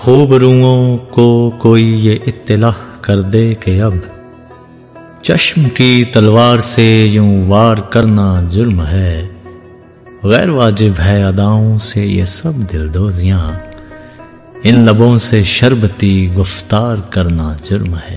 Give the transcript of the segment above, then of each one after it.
خوب روؤں کو کوئی یہ اطلاع کر دے کہ اب چشم کی تلوار سے یوں وار کرنا جرم ہے، غیر واجب ہے اداؤں سے یہ سب دلدوزیاں، ان لبوں سے شربتی گفتار کرنا جرم ہے۔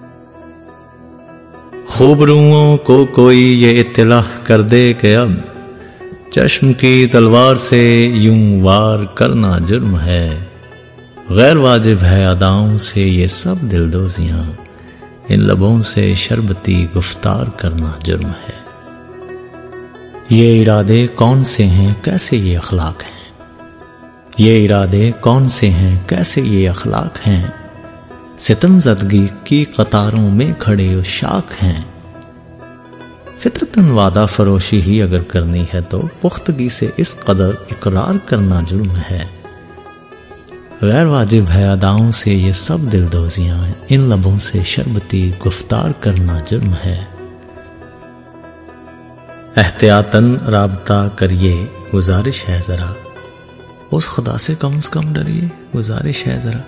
خوب روؤں کو کوئی یہ اطلاع کر دے کہ اب چشم کی تلوار سے یوں وار کرنا جرم ہے، غیر واجب ہے اداؤں سے یہ سب دلدوزیاں، ان لبوں سے شربتی گفتار کرنا جرم ہے۔ یہ ارادے کون سے ہیں کیسے یہ اخلاق ہیں، یہ ارادے کون سے ہیں کیسے یہ اخلاق ہیں، ستم زدگی کی قطاروں میں کھڑے عشاق ہیں۔ فطرتاً وعدہ فروشی ہی اگر کرنی ہے تو پختگی سے اس قدر اقرار کرنا جرم ہے، غیر واجب ہے اداؤں سے یہ سب دلدوزیاں، ان لبوں سے شربتی گفتار کرنا جرم ہے۔ احتیاطاً رابطہ کریے گزارش ہے ذرا، اس خدا سے کم ڈریے گزارش ہے ذرا،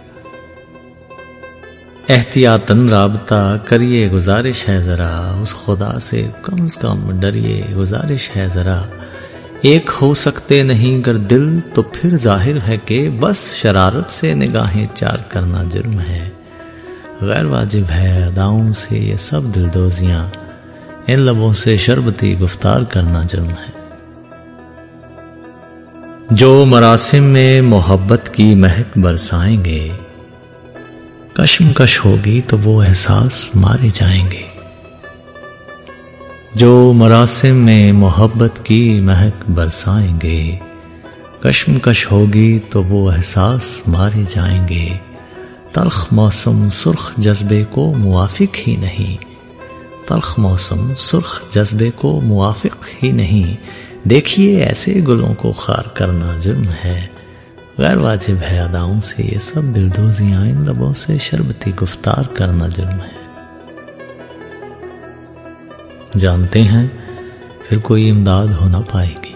احتیاطاً رابطہ کریے گزارش ہے ذرا، اس خدا سے کم ڈریے گزارش ہے ذرا۔ ایک ہو سکتے نہیں گر دل تو پھر ظاہر ہے کہ بس شرارت سے نگاہیں چار کرنا جرم ہے، غیر واجب ہے اداؤں سے یہ سب دلدوزیاں، ان لبوں سے شربتی گفتار کرنا جرم ہے۔ جو مراسم میں محبت کی مہک برسائیں گے، کشمکش ہوگی تو وہ احساس مارے جائیں گے، جو مراسم میں محبت کی مہک برسائیں گے، کشمکش ہوگی تو وہ احساس مارے جائیں گے، تلخ موسم سرخ جذبے کو موافق ہی نہیں، تلخ موسم سرخ جذبے کو موافق ہی نہیں، دیکھیے ایسے گلوں کو خار کرنا جرم ہے، غیر واجب ہے اداؤں سے یہ سب دلدوزیاں، ان لبوں سے شربتی گفتار کرنا جرم ہے۔ جانتے ہیں پھر کوئی امداد ہو نہ پائے گی،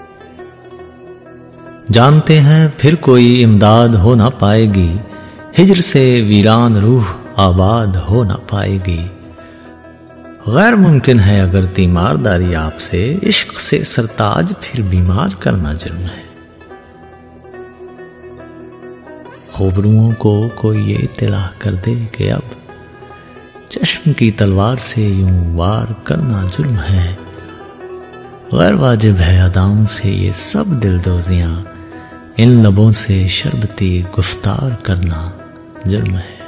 جانتے ہیں پھر کوئی امداد ہو نہ پائے گی، ہجر سے ویران روح آباد ہو نہ پائے گی، غیر ممکن ہے اگر تیمارداری آپ سے، عشق سے سرتاج پھر بیمار کرنا جرم ہے۔ خوبروؤں کو کوئی یہ اطلاع کر دے کہ اب چشم کی تلوار سے یوں وار کرنا جرم ہے، غیر واجب ہے اداؤں سے یہ سب دلدوزیاں، ان لبوں سے شربتی گفتار کرنا جرم ہے۔